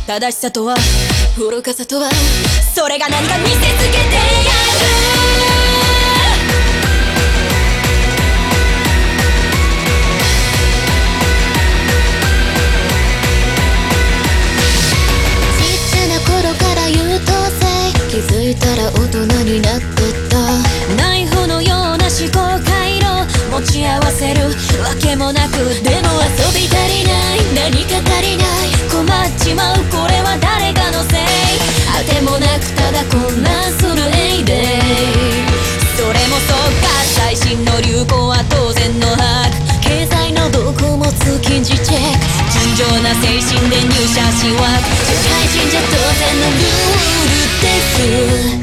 正しさとは愚かさとは、それが何か見せつけてやる。気づいたら大人になってた。ナイフのような思考回路持ち合わせるわけもなく、でも遊び足りない、何か足りない、困っちまう、これは誰かのせい。あてもなくただ混乱するエイデイ。それもそうか、最新の流行は当然の把握、経済の動向も通勤時チェック、純情な精神で入社しは社会人じゃ当然のルールです。